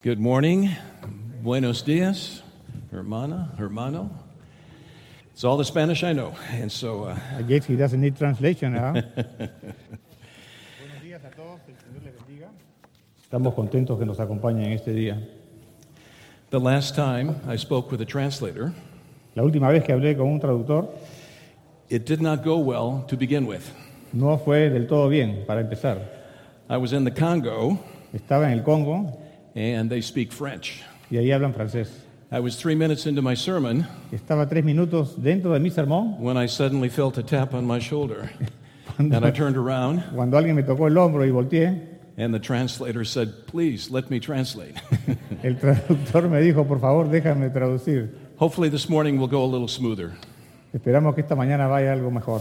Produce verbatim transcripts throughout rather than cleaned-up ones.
Good morning. Buenos dias, hermana, hermano. It's all the Spanish I know. And so, uh, I guess he doesn't need translation, huh? Buenos días a todos, el Señor les bendiga. Estamos contentos que nos acompañen en este día. The last time I spoke with a translator, La última vez que hablé con un traductor, it did not go well to begin with. no fue del todo bien, para empezar. I was in the Congo, Estaba en el Congo and they speak French. y ahí hablan francés. I was three minutes into my sermon Estaba tres minutos dentro de mi sermón when I suddenly felt a tap on my shoulder. And I turned around, cuando alguien me tocó el hombro y volteé. and the translator said, "Please, let me translate." El traductor me dijo, por favor, déjame traducir. Hopefully this morning will go a little smoother. Esperamos que esta mañana vaya algo mejor.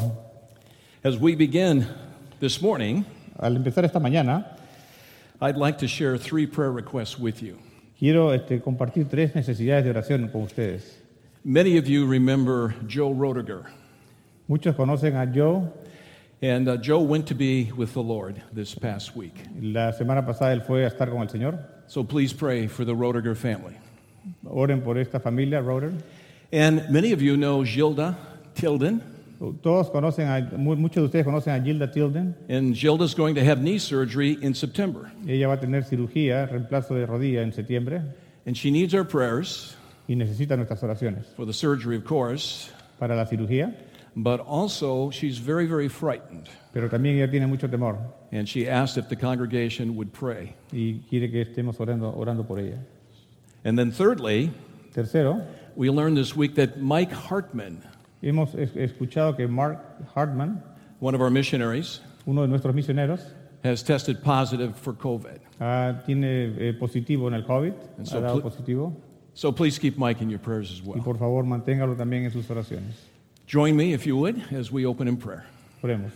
As we begin this morning, Al empezar esta mañana, I'd like to share three prayer requests with you. quiero este, compartir tres necesidades de oración con ustedes. Many of you remember Joe Roediger, Muchos conocen a Joe. and uh, Joe went to be with the Lord this past week. La semana pasada él fue a estar con el Señor. So please pray for the Roediger family. Oren por esta familia, Roder. And many of you know Gilda Tilden, Todos conocen, a, mu- muchos de ustedes conocen a Gilda Tilden. and Gilda's going to have knee surgery in September. Ella va a tener cirugía, reemplazo de rodilla en septiembre And she needs our prayers y necesita nuestras oraciones for the surgery, of course, para la cirugía, but also she's very, very frightened. pero también ella tiene mucho temor And she asked if the congregation would pray. y quiere que estemos orando, orando por ella. And then thirdly, Tercero, we learned this week that Mike Hartman, hemos es- escuchado que Mark Hartman, one of our missionaries, uno de nuestros misioneros, has tested positive for COVID. ah, tiene eh, positivo en el COVID, And so ha dado pl- positivo, So please keep Mike in your prayers as y well. por favor manténgalo también en sus oraciones. Join me, if you would, as we open in prayer. Oremos.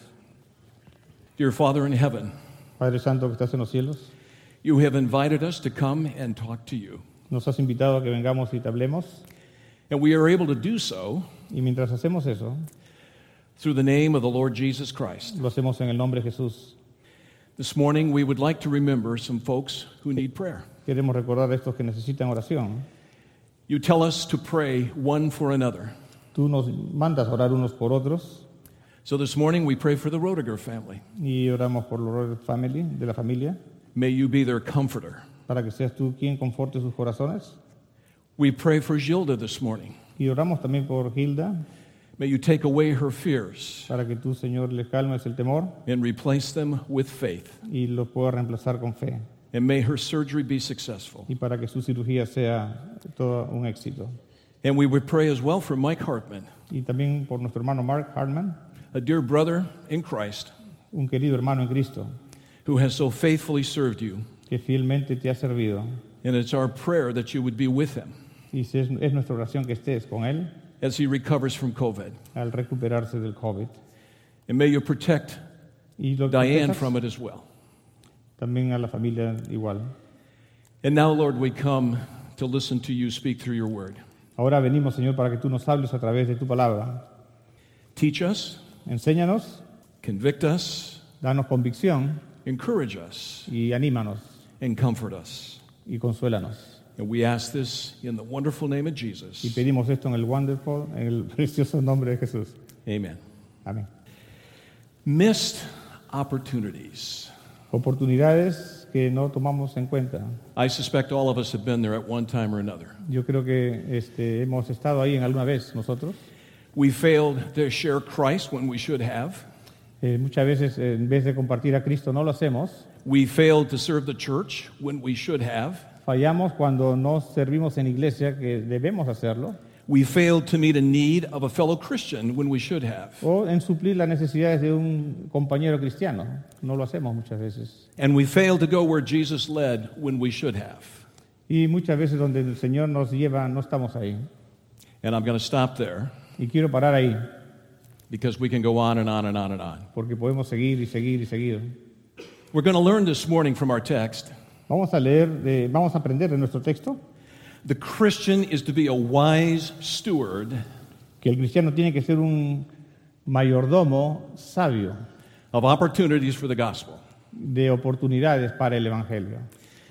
Dear Father in heaven, Padre Santo que estás en los cielos, you have invited us to come and talk to you. nos has invitado a que vengamos y te hablemos, And we are able to do so y mientras hacemos eso, through the name of the Lord Jesus Christ. lo hacemos en el nombre de Jesús. This morning, we would like to remember some folks who need prayer. Queremos recordar a estos que necesitan oración. You tell us to pray one for another. Tú nos mandas a orar unos por otros So this morning, we pray for the Roediger family. y oramos por los family, de la familia, May you be their comforter. para que seas tú quien conforte sus corazones. We pray for Gilda this morning. Y oramos también por Gilda, May you take away her fears para que tú, Señor, le calmes el temor and replace them with faith. y lo puedas reemplazar con fe. And may her surgery be successful. Y para que su cirugía sea todo un éxito. And we would pray as well for Mike Hartman, Y también por nuestro hermano Mark Hartman, a dear brother in Christ un querido hermano en Cristo, who has so faithfully served you. que fielmente te ha servido. And it's our prayer that you would be with him Y es, es nuestra oración que estés con él as he recovers from COVID. al recuperarse del COVID. And may you protect Y lo Diane protejas from it as well. también a la familia igual. And now, Lord, we come to listen to you speak through your word. Ahora venimos, Señor, para que tú nos hables a través de tu palabra. Teach us, Enséñanos, convict us, danos convicción encourage us, y anímanos and comfort us. y consuélanos. And we ask this in the wonderful name of Y Jesus. pedimos esto en el wonderful, en el precioso nombre de Jesús. Amen. Amén. Missed opportunities. Oportunidades que no tomamos en cuenta. I suspect all of us have been there at one time or another. Yo creo que este, hemos estado ahí en alguna vez nosotros. We failed to share Christ when we should have. Eh, muchas veces eh, en vez de compartir a Cristo no lo hacemos. We failed to serve the church when we should have. Fallamos cuando no servimos en iglesia, que debemos hacerlo. We failed to meet a need of a fellow Christian when we should have. O en suplir las necesidades de un compañero cristiano. No lo hacemos muchas veces. And we failed to go where Jesus led when we should have. Y muchas veces donde el Señor nos lleva no estamos ahí. And I'm going to stop there Y quiero parar ahí, because we can go on and on and on and on. porque podemos seguir y seguir y seguir. We're going to learn this morning from our text. Vamos a leer, de- vamos a aprender de nuestro texto The Christian is to be a wise steward que el cristiano tiene que ser un mayordomo sabio of opportunities for the gospel. de oportunidades para el Evangelio.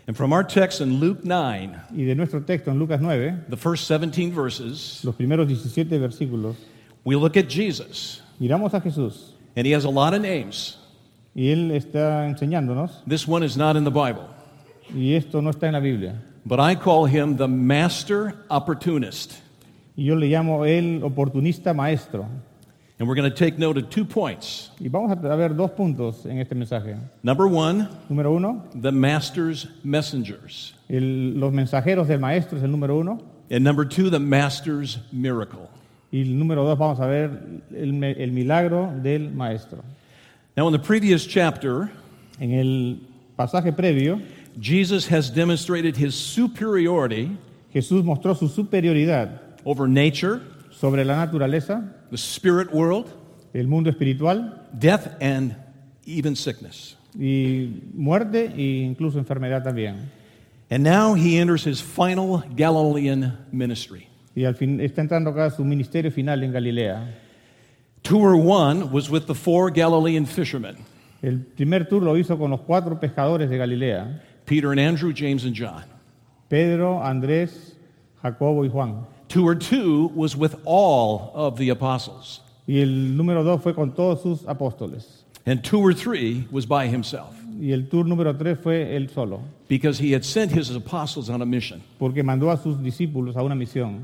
And from our text in Luke nine, Y de nuestro texto en Lucas nueve, the first seventeen verses, los primeros diecisiete versículos, we look at Jesus. miramos a Jesús And he has a lot of names. y Él está enseñándonos, This one is not in the Bible. y esto no está en la Biblia. But I call him the master opportunist. Y yo le llamo el oportunista maestro. And we're going to take note of two points. Y vamos a ver dos puntos en este mensaje. Number one, Número uno, the master's messengers. el- los mensajeros del maestro es el número uno. And number two, the master's miracle. Y el número dos, vamos a ver el, me- el milagro del maestro. Now, in the previous chapter, En el pasaje previo, Jesus has demonstrated his superiority Jesús mostró su superioridad over nature, sobre la naturaleza, the spirit world, el mundo espiritual death, and even sickness. y muerte e incluso enfermedad también. And now he enters his final Galilean ministry. Y al fin está entrando acá su ministerio final en Galilea. Tour one was with the four Galilean fishermen, El primer tour lo hizo con los cuatro pescadores de Galilea: Peter and Andrew, James and John. Pedro, Andrés, Jacobo y Juan. Tour two was with all of the apostles. Y el número dos fue con todos sus apóstoles. And tour three was by himself Y el tour número tres fue él solo, because he had sent his apostles on a mission. porque mandó a sus discípulos a una misión.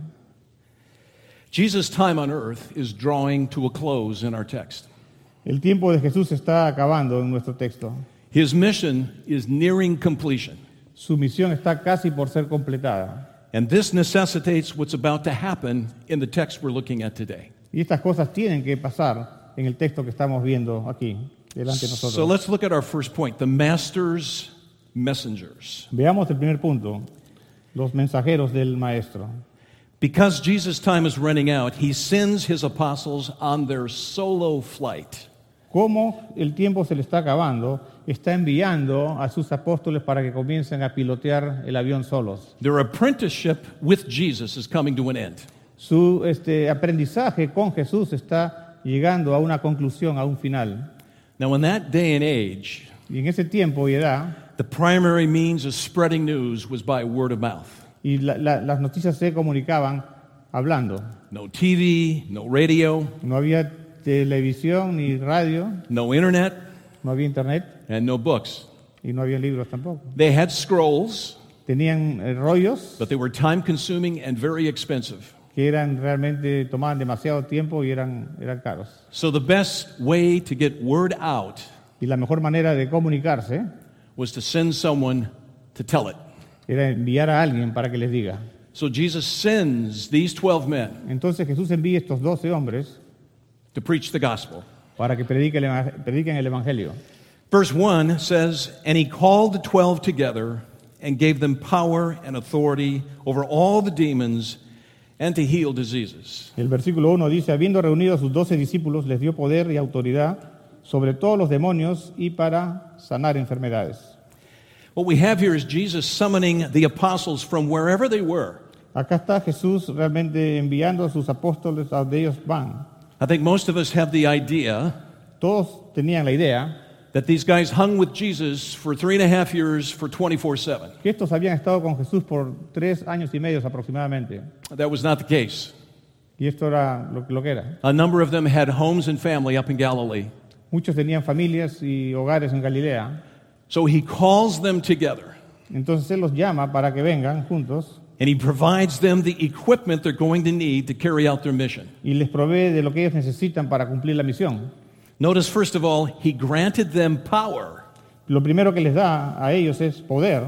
Jesus' time on earth is drawing to a close in our text. El tiempo de Jesús está acabando en nuestro texto. His mission is nearing completion. Su misión está casi por ser completada. And this necessitates what's about to happen in the text we're looking at today. Y estas cosas tienen que pasar en el texto que estamos viendo aquí, delante de nosotros. So let's look at our first point, the master's messengers. Veamos el primer punto, los mensajeros del Maestro. Because Jesus' time is running out, he sends his apostles on their solo flight. Como el tiempo se le está acabando, está enviando a sus apóstoles para que comiencen a pilotear el avión solos. Their apprenticeship with Jesus is coming to an end. Su este, aprendizaje con Jesús está llegando a una conclusión, a un final. Now, in that day and age, Y en ese tiempo y edad, the primary means of spreading news was by word of mouth. y la- la- las noticias se comunicaban hablando. No T V, no radio, No había televisión ni radio, no internet, no había internet and no books. y no había libros tampoco. They had scrolls, Tenían eh, rollos but they were time consuming and very expensive. que eran realmente, tomaban demasiado tiempo y eran, eran caros. So the best way to get word out Y la mejor manera de comunicarse was to send someone to tell it. era enviar a alguien para que les diga. So Jesus sends these twelve men Entonces Jesús envía estos doce hombres to preach the gospel. para que prediquen el, eva- prediquen el Evangelio. Verse one says, "And he called the twelve together and gave them power and authority over all the demons and to heal diseases." El versículo uno dice, habiendo reunido a sus doce discípulos, les dio poder y autoridad sobre todos los demonios y para sanar enfermedades. What we have here is Jesus summoning the apostles from wherever they were. Acá está Jesús realmente enviando a sus apóstoles a donde ellos van. I think most of us have the idea Todos tenían la idea that these guys hung with Jesus for three and a half years for twenty-four seven. que estos habían estado con Jesús por tres años y medio aproximadamente. That was not the case. Y esto era lo, lo que era. A number of them had homes and family up in Galilee. Muchos tenían familias y hogares en Galilea. So he calls them together Entonces Él los llama para que vengan juntos and he provides them the equipment they're going to need to carry out their mission. y les provee de lo que ellos necesitan para cumplir la misión. Notice, first of all, he granted them power, Lo primero que les da a ellos es poder,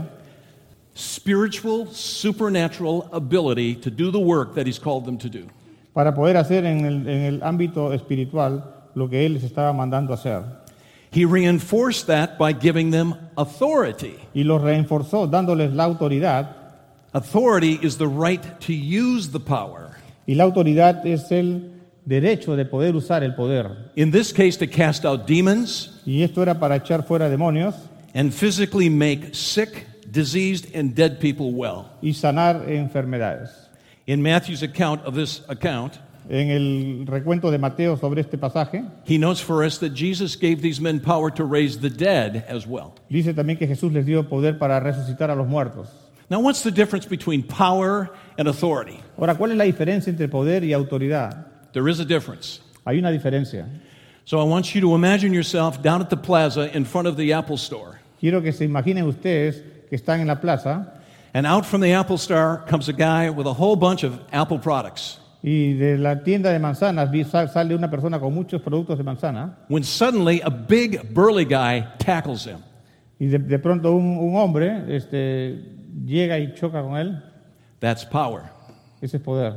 spiritual, supernatural ability to do the work that he's called them to do. para poder hacer en el, en el ámbito espiritual lo que Él les estaba mandando hacer. He reinforced that by giving them authority. Y los reforzó dándoles la autoridad, Authority is the right to use the power. y la autoridad es el derecho de poder usar el poder. In this case, to cast out demons Y esto era para echar fuera demonios and physically make sick, diseased, and dead people well. y sanar enfermedades. In Matthew's account of this account, En el recuento de Mateo sobre este pasaje, he notes for us that Jesus gave these men power to raise the dead as well. dice también que Jesús les dio poder para resucitar a los muertos. Now, what's the difference between power and authority? Ahora, ¿cuál es la diferencia entre poder y autoridad? There is a difference. Hay una diferencia. So I want you to imagine yourself down at the plaza in front of the Apple store. Quiero que se imaginen ustedes que están en la plaza And out from the Apple store comes a guy with a whole bunch of Apple products. y de la tienda de manzanas vi- sal- sale una persona con muchos productos de manzana When suddenly a big burly guy tackles him. y de, de pronto un, un hombre este, llega y choca con él. That's power. Ese es poder.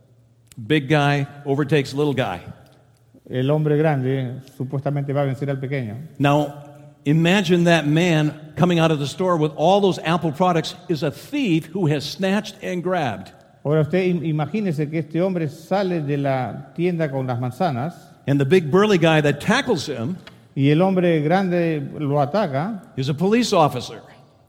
Big guy overtakes little guy. El hombre grande supuestamente va a vencer al pequeño. Now, imagine that man coming out of the store with all those Apple products is a thief who has snatched and grabbed. Ahora usted im- imagínese que este hombre sale de la tienda con las manzanas And the big burly guy that tackles him y el hombre grande lo ataca. is a police officer.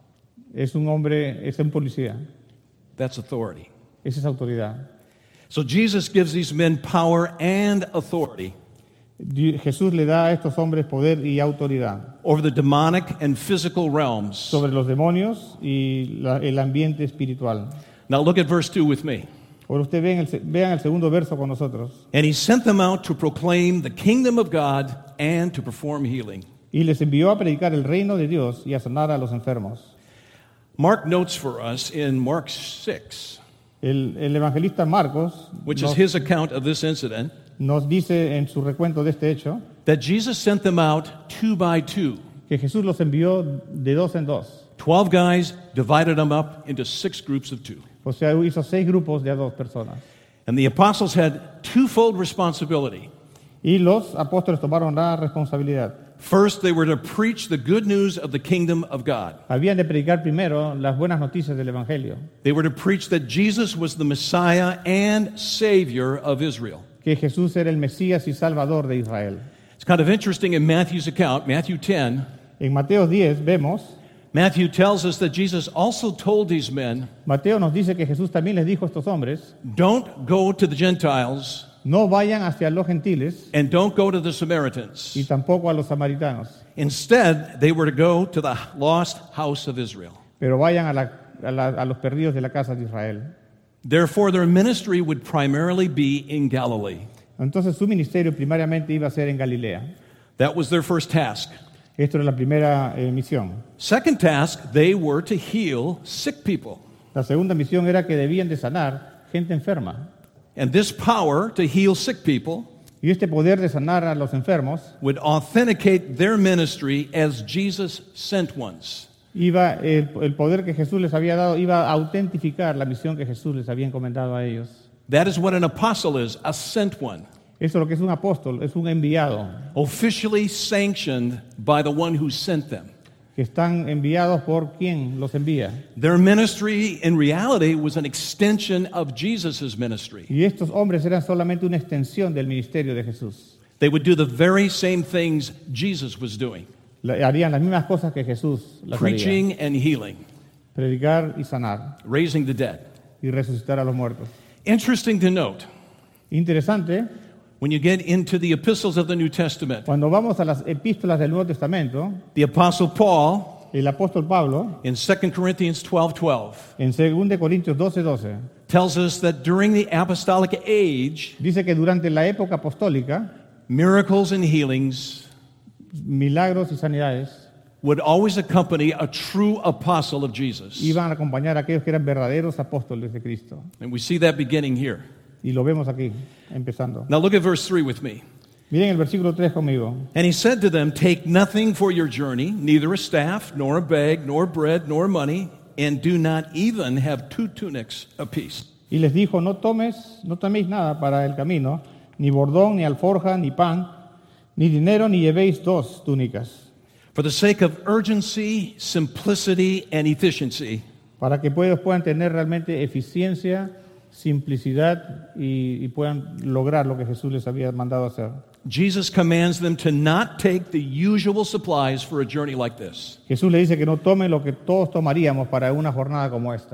Es un hombre, es un policía. That's authority. Esa es autoridad. So Jesus gives these men power and authority Di- Jesús le da a estos hombres poder y autoridad over the demonic and physical realms. sobre los demonios y la- el ambiente espiritual. Now look at verse two with me. Ahora usted vean el, se- vean el segundo verso con nosotros. And he sent them out to proclaim the kingdom of God and to perform healing. Y les envió a predicar el reino de Dios y a sanar a los enfermos. Mark notes for us in Mark six, El, el evangelista Marcos which is nos, his account of this incident, nos dice en su recuento de este hecho that Jesus sent them out two by two. que Jesús los envió de dos en dos. Twelve guys, divided them up into six groups of two. O sea, hizo seis grupos de a dos personas. And the apostles had twofold responsibility. Y los apóstoles tomaron la responsabilidad. First, they were to preach the good news of the kingdom of God. Habían de predicar primero las buenas noticias del Evangelio, They were to preach that Jesus was the Messiah and Savior of Israel. que Jesús era el Mesías y Salvador de Israel. It's kind of interesting in Matthew's account, Matthew ten, En Mateo diez vemos, Matthew tells us that Jesus also told these men, Mateo nos dice que Jesús también les dijo a estos hombres, don't go to the Gentiles no vayan hacia los gentiles and don't go to the y Samaritans. tampoco a los samaritanos, Instead, they were to go to the lost house of Israel. pero vayan a, la- a la- a los perdidos de la casa de Israel. Therefore, their ministry would primarily be in Galilee. Entonces su ministerio primariamente iba a ser en Galilea. That was their first task. Esto era la primera eh, misión. Second task, they were to heal sick people. La segunda misión era que debían de sanar gente enferma. And this power to heal sick people Y este poder de sanar a los enfermos would authenticate their ministry as Jesus sent ones. iba el, el poder que Jesús les había dado iba a autentificar la misión que Jesús les había encomendado a ellos. That is what an apostle is, a sent one, Eso es lo que es un apóstol, es un enviado, officially sanctioned by the one who sent them. que están enviados por quien los envía. Their ministry, in reality, was an extension of Jesus' ministry. Y estos hombres eran solamente una extensión del ministerio de Jesús. They would do the very same things Jesus was doing, La- Harían las mismas cosas que Jesús las haría. preaching and healing, Predicar y sanar raising the dead. y resucitar a los muertos. Interesting to note, Interesante, when you get into the epistles of the New Testament, cuando vamos a las epístolas del Nuevo Testamento, the Apostle Paul, el apóstol Pablo, in Second Corinthians twelve twelve, en segunda de Corintios doce doce, tells us that during the apostolic age, dice que durante la época apostólica, miracles and healings milagros y sanidades would always accompany a true apostle of Jesus. iban a acompañar a aquellos que eran verdaderos apóstoles de Cristo. And we see that beginning here. Y lo vemos aquí, empezando. Now look at verse three with me. Miren el versículo tres conmigo. And he said to them, take nothing for your journey, neither a staff, nor a bag, nor bread, nor money, and do not even have two tunics apiece. Y les dijo, no tomes, no toméis nada para el camino, ni bordón, ni alforja, ni pan, ni dinero, ni llevéis dos túnicas, For the sake of urgency, simplicity, and efficiency, para que puedan, puedan tener realmente eficiencia, simplicidad y, y puedan lograr lo que Jesús les había mandado hacer. Jesus commands them to not take the usual supplies for a journey like this. Jesús le dice que no tomen lo que todos tomaríamos para una jornada como esta.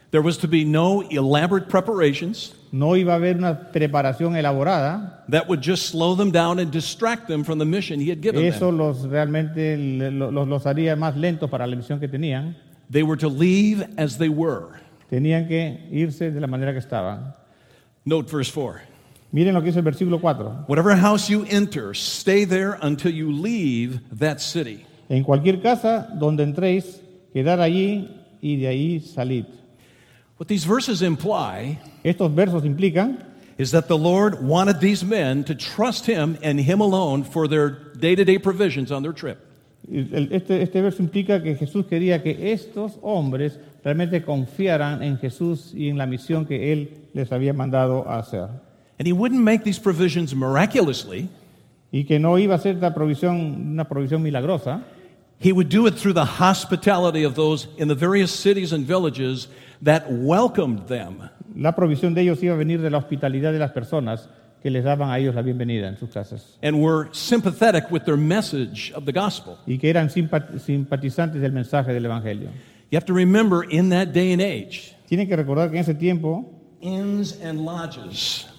There was to be no elaborate preparations No iba a haber una preparación elaborada. that would just slow them down and distract them from the mission he had given Eso them. los realmente los, los haría más lentos para la misión que tenían. They were to leave as they were. Tenían que irse de la manera que estaban. Note verse four. Miren lo que dice el versículo cuatro. Whatever house you enter, stay there until you leave that city. En cualquier casa donde entréis, quedad allí y de ahí salid. What these verses imply Estos versos implican is that the Lord wanted these men to trust Him and Him alone for their day-to-day provisions on their trip. El- Este, este verso implica que Jesús quería que estos hombres realmente confiaran en Jesús y en la misión que Él les había mandado a hacer. And He wouldn't make these provisions miraculously. Y que no iba a ser esta provisión, una provisión milagrosa, He would do it through the hospitality of those in the various cities and villages that welcomed them. la provisión de ellos iba a venir de la hospitalidad de las personas que les daban a ellos la bienvenida en sus casas. And were sympathetic with their message of the gospel. Y que eran simpat- simpatizantes del mensaje del Evangelio. You have to remember, in that day and age, Tienen que recordar que en ese tiempo, inns and lodges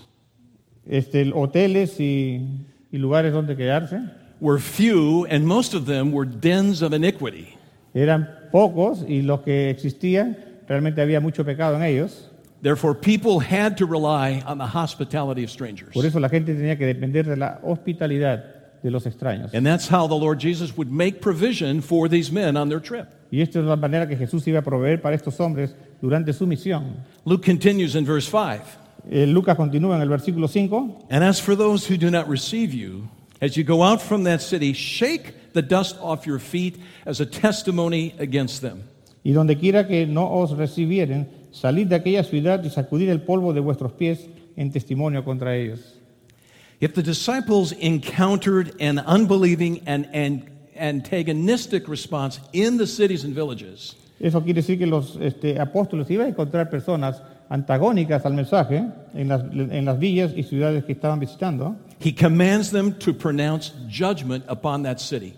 este, hoteles y, y lugares donde quedarse were few, and most of them were dens of iniquity. eran pocos, y los que existían realmente había mucho pecado en ellos. Therefore, people had to rely on the hospitality of strangers. Por eso la gente tenía que depender de la hospitalidad de los extraños. And that's how the Lord Jesus would make provision for these men on their trip. Y esta es la manera que Jesús iba a proveer para estos hombres durante su misión. Luke continues in verse five. Eh, Lucas continúa en el versículo cinco. And as for those who do not receive you, as you go out from that city, shake the dust off your feet as a testimony against them. Y donde quiera que no os recibieren, salid de aquella ciudad y sacudid el polvo de vuestros pies en testimonio contra ellos. If the disciples encountered an unbelieving and, and antagonistic response in the cities and villages, Eso quiere decir que los este, apóstoles iban a encontrar personas antagónicas al mensaje en las, en las villas y ciudades que estaban visitando, he commands them to pronounce judgment upon that city.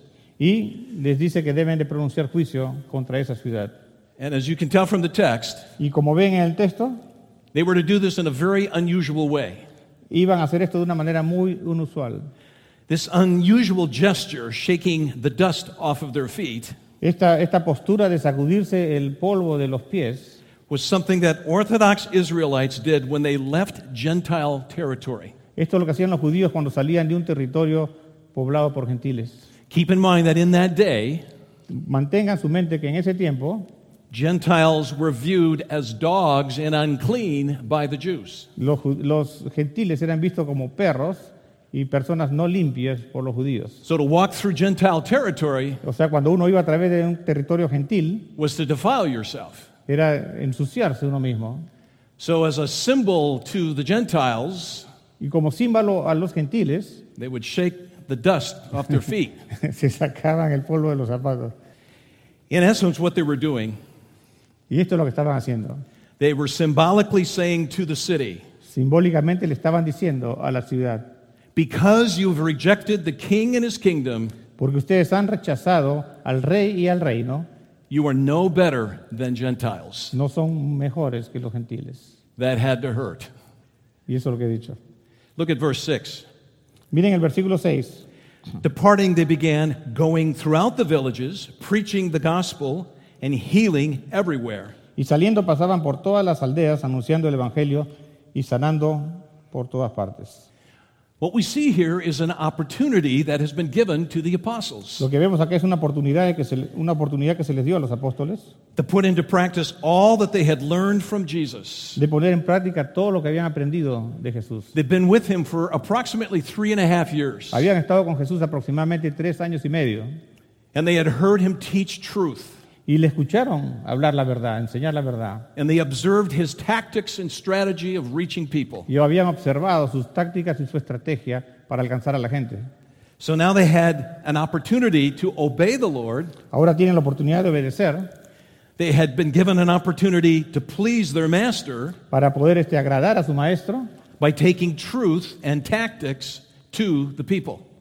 y les dice que deben de pronunciar juicio contra esa ciudad. And as you can tell from the text, Y como ven en el texto, they were to do this in a very unusual way. iban a hacer esto de una manera muy inusual. This unusual gesture, shaking the dust off of their feet, Esta, esta postura de sacudirse el polvo de los pies was something that Orthodox Israelites did when they left Gentile territory. esto es lo que hacían los judíos cuando salían de un territorio poblado por gentiles. Keep in mind that in that day, Mantengan su mente que en ese tiempo Gentiles were viewed as dogs and unclean by the Jews. los, ju- los gentiles eran vistos como perros y personas no limpias por los judíos. So to walk through Gentile territory O sea, cuando uno iba a través de un territorio gentil, was to defile yourself. era ensuciarse uno mismo. So as a symbol to the Gentiles, Y como símbolo a los gentiles, they would shake the dust off their feet. se sacaban el polvo de los zapatos. In essence, what they were doing, Y esto es lo que estaban haciendo. they were symbolically saying to the city, Simbólicamente le estaban diciendo a la ciudad, because you've rejected the king and his kingdom, porque ustedes han rechazado al rey y al reino, you are no better than Gentiles. no son mejores que los gentiles. That had to hurt. Y eso es lo que he dicho. Look at verse six. Miren el versículo seis. Departing, they began going throughout the villages, preaching the gospel and healing everywhere. Y saliendo pasaban por todas las aldeas anunciando el evangelio y sanando por todas partes. What we see here is an opportunity that has been given to the apostles Lo que vemos acá es una oportunidad que se, le- una oportunidad que se les dio a los apóstoles to put into practice all that they had learned from Jesus. de poner en práctica todo lo que habían aprendido de Jesús. They've been with him for approximately three and a half years, Habían estado con Jesús aproximadamente tres años y medio and they had heard him teach truth, y le escucharon hablar la verdad, enseñar la verdad. and they observed his tactics and strategy of reaching people. Y habían observado sus tácticas y su estrategia para alcanzar a la gente. So now they had an opportunity to obey the Lord. Ahora tienen la oportunidad de obedecer They had been given an opportunity to please their master para poder este, agradar a su maestro, by taking truth and tactics to the people.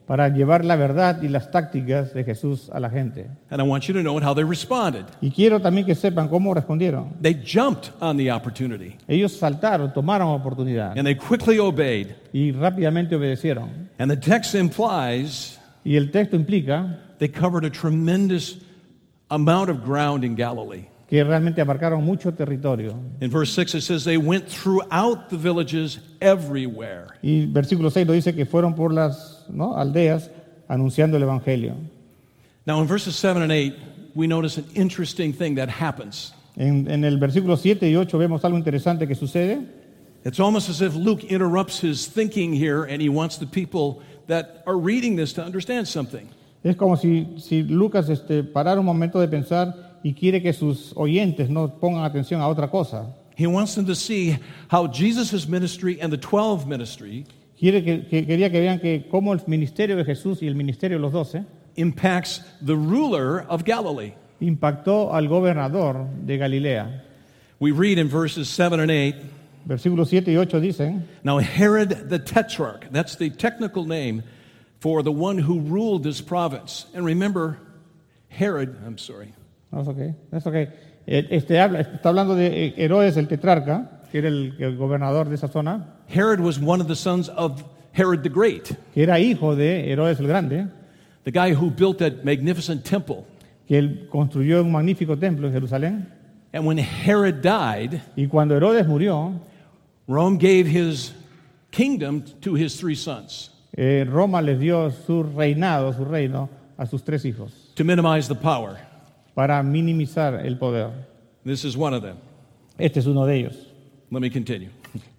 para llevar la verdad y las tácticas de Jesús a la gente. And I want you to know how they responded. Y quiero también que sepan cómo respondieron. They jumped on the opportunity, Ellos saltaron, tomaron oportunidad and they quickly obeyed. y rápidamente obedecieron. And the text implies Y el texto implica they covered a tremendous amount of ground in Galilee. que realmente abarcaron mucho territorio. In verse six, it says they went throughout the villages everywhere. Y versículo seis lo dice que fueron por las, ¿no?, aldeas anunciando el Evangelio. Now, in verses seven and eight, we notice an interesting thing that happens. En, en el versículo siete y ocho vemos algo interesante que sucede. It's almost as if Luke interrupts his thinking here, and he wants the people that are reading this to understand something. Es como si, si Lucas este, parara un momento de pensar y quiere que sus oyentes no pongan atención a otra cosa. He wants them to see how Jesus' ministry and the twelve ministry Quiere que, que, quería que vean que cómo el ministerio de Jesús y el ministerio de los doce impacts the ruler of Galilee. impactó al gobernador de Galilea. We read in verses seven and eight, Versículos siete y ocho dicen, now Herod the Tetrarch, that's the technical name for the one who ruled this province. And remember, Herod, I'm sorry, no, es okay, es okay. Este habla, está hablando de Herodes el tetrarca, que era el, el gobernador de esa zona, Herod was one of the sons of Herod the Great, que era hijo de Herodes el Grande, the guy who built that magnificent temple. que él construyó un magnífico templo en Jerusalén. And when Herod died, Y cuando Herodes murió, Rome gave his kingdom to his three sons eh, Roma les dio su reinado, su reino, a sus tres hijos, to minimize the power. para minimizar el poder. This is one of them. Este es uno de ellos. Let me continue.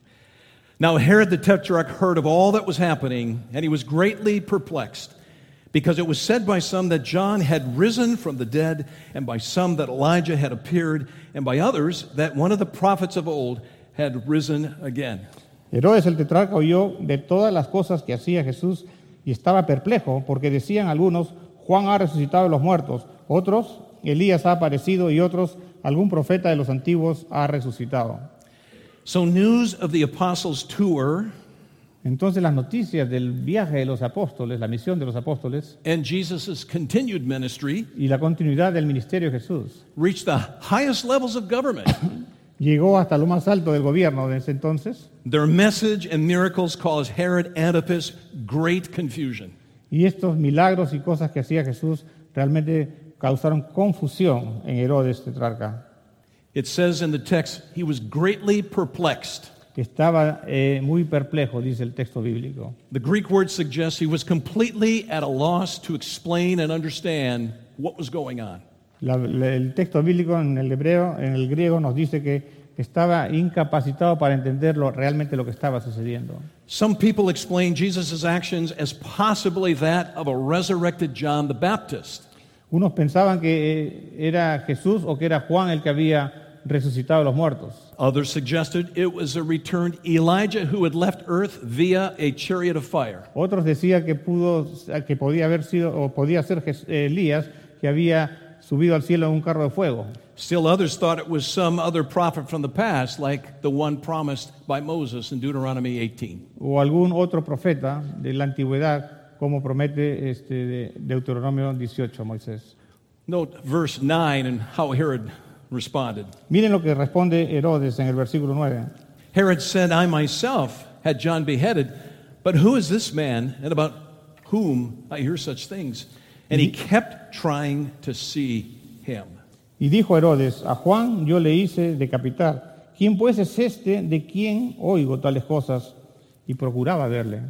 Now Herod the Tetrarch heard of all that was happening, and he was greatly perplexed, because it was said by some that John had risen from the dead, and by some that Elijah had appeared, and by others that one of the prophets of old had risen again. Herodes el tetrarca oyó de todas las cosas que hacía Jesús y estaba perplejo, porque decían algunos, Juan ha resucitado de los muertos, otros, Elías ha aparecido, y otros, algún profeta de los antiguos ha resucitado. So news of the apostles' tour Entonces las noticias del viaje de los apóstoles, la misión de los apóstoles and Jesus' continued ministry y la continuidad del ministerio de Jesús reached the highest levels of government. llegó hasta lo más alto del gobierno de ese entonces. Their message and miracles caused Herod Antipas great confusion. Y estos milagros y cosas que hacía Jesús realmente causaron confusión en Herodes tetrarca. It says in the text, he was greatly perplexed. Que estaba eh, muy perplejo, dice el texto bíblico. The Greek word suggests he was completely at a loss to explain and understand what was going on. La, la, el texto bíblico en el hebreo, en el griego, nos dice que estaba incapacitado para entender lo, realmente lo que estaba sucediendo. Some people explain Jesus' actions as possibly that of a resurrected John the Baptist. Unos pensaban que eh, era Jesús o que era Juan el que había resucitado a los muertos. Others suggested it was a returned Elijah who had left earth via a chariot of fire. Otros decían que pudo, que podía haber sido o podía ser Jes- eh, Elías que había subido al cielo en un carro de fuego. Still others thought it was some other prophet from the past, like the one promised by Moses in Deuteronomy eighteen. O algún otro profeta de la antigüedad, como promete este de Deuteronomio dieciocho, Moisés. Note verse nine and how Herod responded. Miren lo que responde Herodes en el versículo nueve. Herod said, I myself had John beheaded, but who is this man, and about whom I hear such things? And he kept trying to see him. Y dijo Herodes, a Juan yo le hice decapitar. ¿Quién pues es este de quien oigo tales cosas? Y procuraba verle.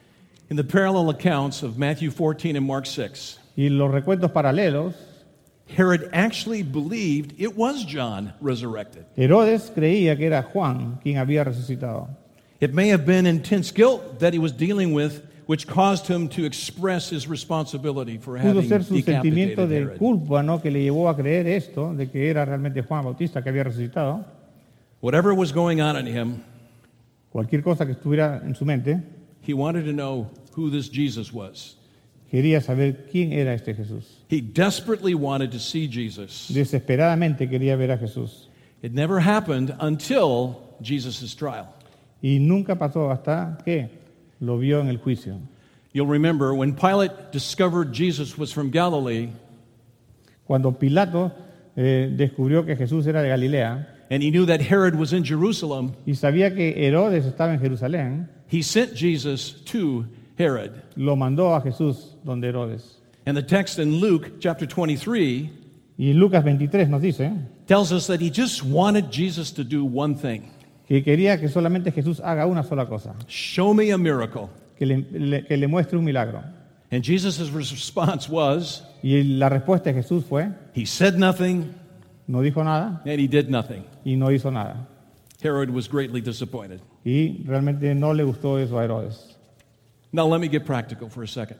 In the parallel accounts of Matthew fourteen and Mark six, Y los recuentos paralelos, Herod actually believed it was John resurrected. Herodes creía que era Juan quien había resucitado. It may have been intense guilt that he was dealing with, which caused him to express his responsibility for Pudo having ser su decapitated sentimiento de Herod. culpa, ¿no?, que le llevó a creer esto, de que era realmente Juan Bautista que había resucitado. Whatever was going on in him, Cualquier cosa que estuviera en su mente, he wanted to know who this Jesus was. quería saber quién era este Jesús. He desperately wanted to see Jesus. Desesperadamente quería ver a Jesús. It never happened until Jesus' trial. Y nunca pasó hasta que lo vio en el juicio. You'll remember when Pilate discovered Jesus was from Galilee, Cuando Pilato eh, descubrió que Jesús era de Galilea and he knew that Herod was in Jerusalem, y sabía que Herodes estaba en Jerusalén, he sent Jesus to Herod. lo mandó a Jesús donde Herodes. And the text in Luke chapter twenty-three Y Lucas veintitrés nos dice tells us that he just wanted Jesus to do one thing. que quería que solamente Jesús haga una sola cosa, Show me a miracle. que le, le- que le muestre un milagro. And Jesus' response was, Y la respuesta de Jesús fue, he said nothing no dijo nada and he did nothing. y no hizo nada. Herod was greatly disappointed. Y realmente no le gustó eso a Herodes. Now let me get practical for a second.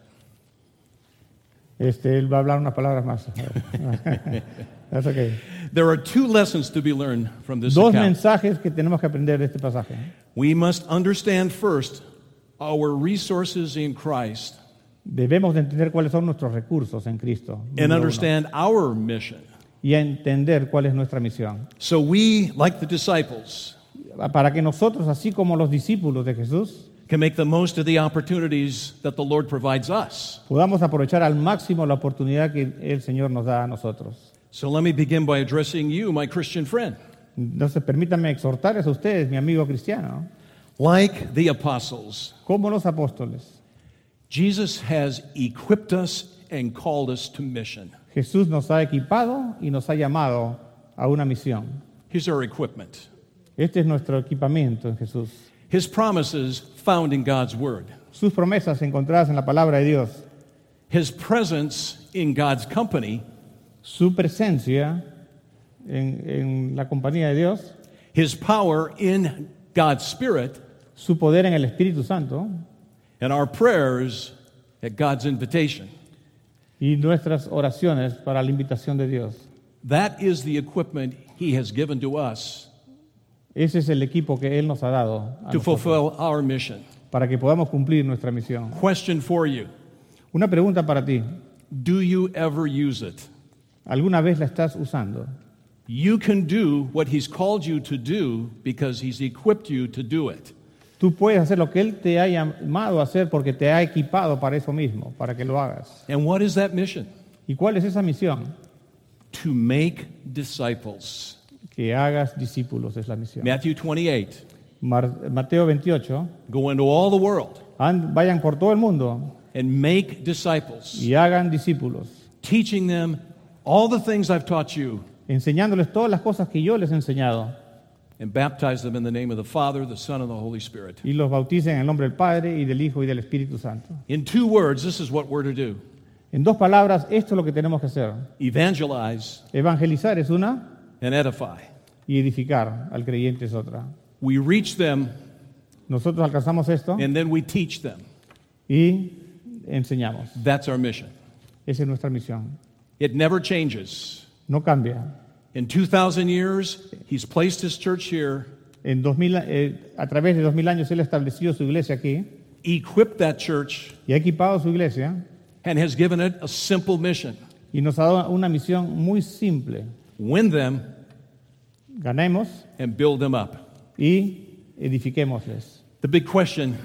Este, él va a hablar unas palabras más. That's okay. There are two lessons to be learned from this Dos account. mensajes que tenemos que aprender de este pasaje. We must understand first our resources in Christ Debemos de entender cuáles son nuestros recursos en Cristo. and número uno. understand our mission. Y a entender cuál es nuestra misión. So we, like the disciples, Para que nosotros, así como los discípulos de Jesús, can make the most of the opportunities that the Lord provides us. podamos aprovechar al máximo la oportunidad que el Señor nos da a nosotros. So let me begin by addressing you, my Christian friend. Entonces, permítanme exhortarles a ustedes, mi amigo cristiano, Like the apostles, como los apóstoles. Jesus has equipped us and called us to mission. Jesús nos ha equipado y nos ha llamado a una misión. Here's our equipment. Este es nuestro equipamiento en Jesús. His promises found in God's Word. Sus promesas encontradas en la palabra de Dios. His presence in God's company. Su presencia en, en la compañía de Dios. His power in God's Spirit. Su poder en el Espíritu Santo. And our prayers at God's invitation. Y nuestras oraciones para la invitación de Dios. That is the equipment He has given to us Ese es el equipo que Él nos ha dado a to nosotros, fulfill our mission. para que podamos cumplir nuestra misión. Question for you. Una pregunta para ti. Do you ever use it? ¿Alguna vez la estás usando? You can do what He's called you to do because He's equipped you to do it. Tú puedes hacer lo que Él te ha llamado a hacer porque te ha equipado para eso mismo, para que lo hagas. And what is that mission? ¿Y cuál es esa misión? To make disciples. Que hagas discípulos es la misión. Matthew twenty-eight. Mar- Mateo veintiocho. Go into all the world And vayan por todo el mundo and make disciples, y hagan discípulos, teaching them all the things I've taught you, enseñándoles todas las cosas que yo les he enseñado, and baptize them in the name of the Father, the Son, and the Holy Spirit. y los bauticen en el nombre del Padre y del Hijo y del Espíritu Santo. In two words, this is what we're to do. En dos palabras, esto es lo que tenemos que hacer. Evangelize Evangelizar es una and edify. y edificar al creyente es otra. We reach them Nosotros alcanzamos esto and then we teach them. y enseñamos. That's our mission. Esa es nuestra misión. It never changes. No cambia. In two thousand years, He's placed His church here, En dos mil, eh, a través de dos mil años Él ha establecido su iglesia aquí equipped that church, y ha equipado su iglesia and has given it a simple mission. y nos ha dado una misión muy simple. Win them Ganemos and build them up. y edifiquémosles. The big question,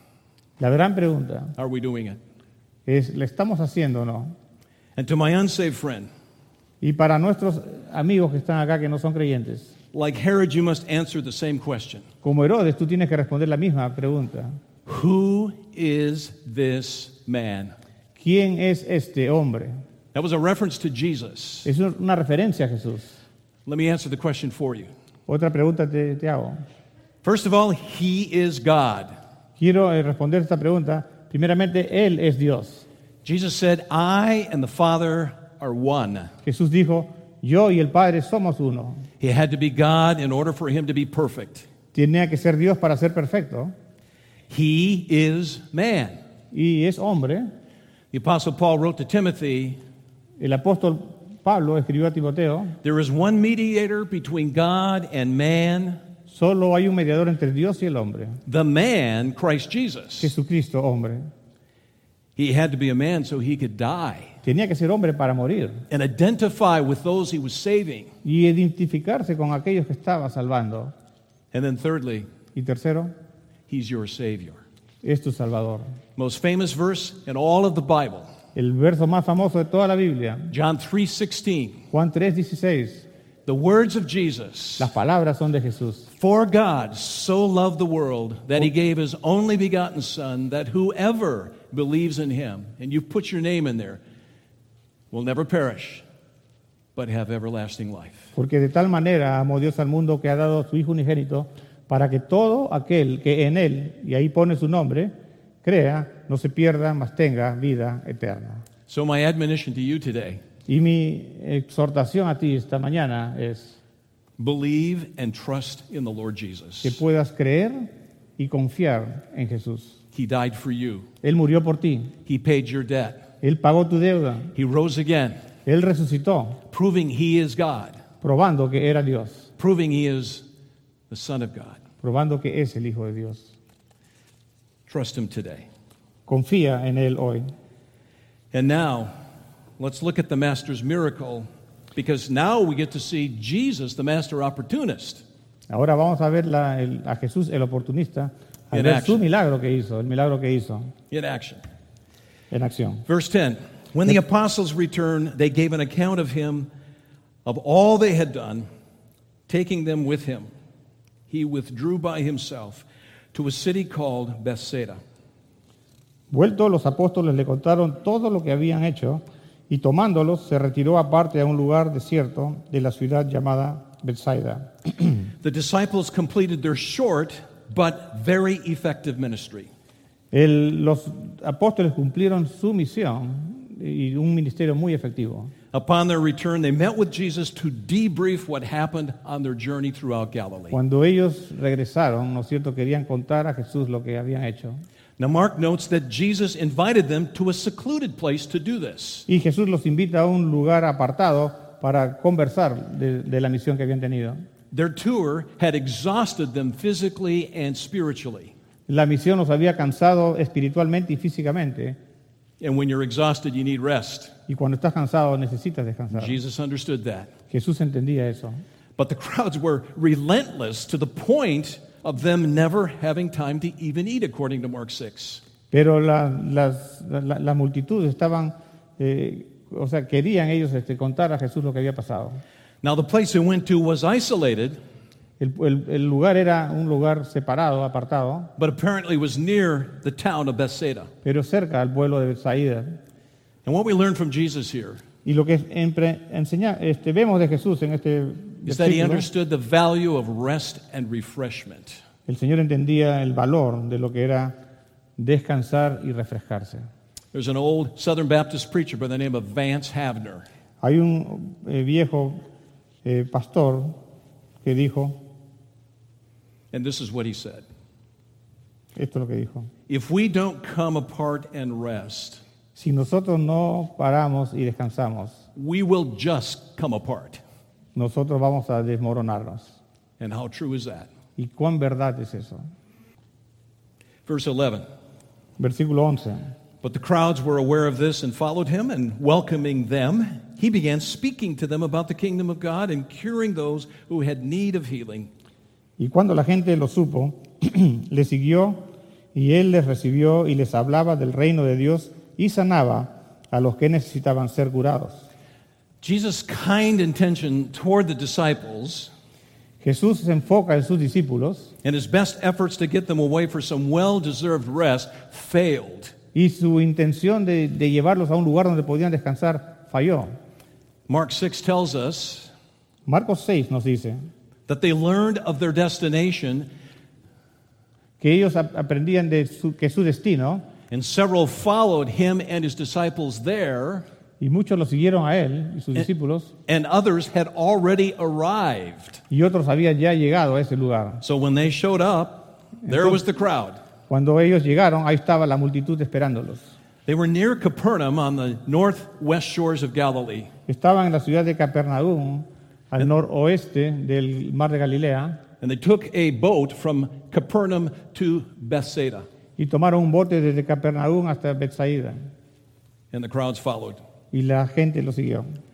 La gran pregunta are we doing it? es, ¿le estamos haciendo o no? And to my unsaved friend, Y para nuestros amigos que están acá que no son creyentes, like Herod, you must answer the same question. como Herodes, tú tienes que responder la misma pregunta. Who is this man? ¿Quién es este hombre? That was a reference to Jesus. Es una referencia a Jesús. Let me answer the question for you. Otra pregunta te, te hago. First of all, He is God. Quiero eh, responder esta pregunta. Primeramente, Él es Dios. Jesus said, I and the Father are one. Jesús dijo, yo y el Padre somos uno. He had to be God in order for Him to be perfect. Tenía que ser Dios para ser perfecto. He is man. Y es hombre. The Apostle Paul wrote to Timothy, El apóstol Pablo escribió a Timoteo, there is one mediator between God and man, solo hay un mediador entre Dios y el hombre. the man, Christ Jesus. Jesucristo, hombre. He had to be a man so He could die Tenía que ser hombre para morir and identify with those He was saving. y identificarse con aquellos que estaba salvando. And then thirdly, Y tercero, He's your Savior. es tu Salvador. Most famous verse in all of the Bible, El verso más famoso de toda la Biblia, John three sixteen. Juan tres dieciséis. The words of Jesus. Las palabras son de Jesús. For God so loved the world that he gave his only begotten Son, that whoever believes in him, and you've put your name in there, will never perish, but have everlasting life. Porque de tal manera amó Dios al mundo que ha dado a su Hijo unigénito, para que todo aquel que en él, y ahí pone su nombre, crea, no se pierda, mas tenga vida eterna. So my admonition to you today, Y mi exhortación a ti esta mañana es believe and trust in the Lord Jesus. que puedas creer y confiar en Jesús. He died for you. Él murió por ti. He paid your debt. Él pagó tu deuda. He rose again, Él resucitó, proving he is God, probando que era Dios, proving he is the Son of God. probando que es el Hijo de Dios. Trust him today. Confía en Él hoy. And now, let's look at the Master's miracle, because now we get to see Jesus, the Master opportunist. Ahora vamos a ver la- el- a Jesús, el oportunista, a In ver action. su milagro que hizo, el milagro que hizo In action. en acción. Verse ten. When the apostles returned, they gave an account of him, of all they had done, taking them with him. He withdrew by himself to a city called Bethsaida. Vueltos los apóstoles le contaron todo lo que habían hecho y tomándolos se retiró aparte a un lugar desierto de la ciudad llamada Bethsaida. The disciples completed their short but very effective ministry. El- los apóstoles cumplieron su misión y un ministerio muy efectivo. Upon their return, they met with Jesus to debrief what happened on their journey throughout Galilee. Cuando ellos regresaron, ¿no es cierto?, querían contar a Jesús lo que habían hecho. Now, Mark notes that Jesus invited them to a secluded place to do this. Y Jesús los invita a un lugar apartado para conversar de, de la misión que habían tenido. Their tour had exhausted them physically and spiritually. La misión los había cansado espiritualmente y físicamente. And when you're exhausted, you need rest. Y cuando estás cansado necesitas descansar. Jesus understood that. Jesús entendía eso. But the crowds were relentless to the point of them never having time to even eat, according to Mark six. Pero la, las, la, la multitud estaban, eh, o sea, querían ellos este, contar a Jesús lo que había pasado. Now, the place they went to was isolated, El, el- el lugar era un lugar separado, apartado, but apparently was near the town of Bethsaida. pero cerca al pueblo de Bethsaida. And what we learn from Jesus here Y lo que empre- enseña, este, vemos de Jesús en este is that he versículo, understood the value of rest and refreshment. el Señor entendía el valor de lo que era descansar y refrescarse. There's an old Southern Baptist preacher by the name of Vance Havner. Hay un eh, viejo eh, pastor que dijo, And this is what he said. esto es lo que dijo: If we don't come apart and rest, si nosotros no paramos y descansamos, we will just come apart. nosotros vamos a desmoronarnos. And how true is that? ¿Y cuán verdad es eso? Verse eleven. Versículo once. But the crowds were aware of this and followed him, and welcoming them, he began speaking to them about the kingdom of God and curing those who had need of healing. Y cuando la gente lo supo, le siguió y él les recibió y les hablaba del reino de Dios y sanaba a los que necesitaban ser curados. Jesus' kind intention toward the disciples Jesús se enfoca en sus discípulos and his best efforts to get them away for some well-deserved rest failed. y su intención de, de llevarlos a un lugar donde podían descansar falló. Mark six tells us Marcos seis nos dice that they learned of their destination, que ellos ap- aprendían de su, que su destino, and several followed him and his disciples there, y muchos lo siguieron a él y sus discípulos, and others had already arrived. y otros habían ya llegado a ese lugar. So when they showed up, there was the crowd. Cuando ellos llegaron, ahí estaba la multitud esperándolos. They were near Capernaum on the northwest shores of Galilee. Estaban en la ciudad de Capernaum, al noroeste del mar de Galilea, And they took a boat from Capernaum to Bethsaida, y tomaron un bote desde Capernaum hasta Bethsaida, and the crowds followed. y la gente lo siguió.